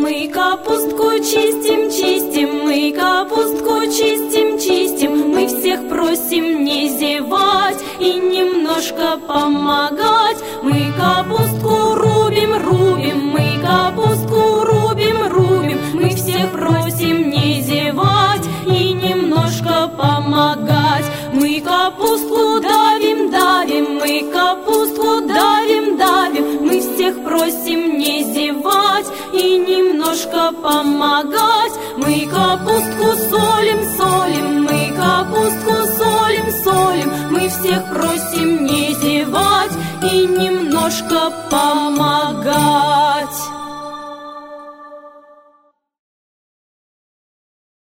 Мы капустку чистим, чистим, мы капустку чистим, чистим. Мы всех просим не зевать и немножко помогать. Мы капустку рубим, рубим, мы капустку рубим, рубим. Мы всех просим не зевать и немножко помогать. Мы капустку давим, давим, мы капустку давим, давим. Мы всех просим не зевать и немножко помогать. Мы капустку солим, солим, мы капустку солим, солим. Мы всех просим не зевать и немножко помогать.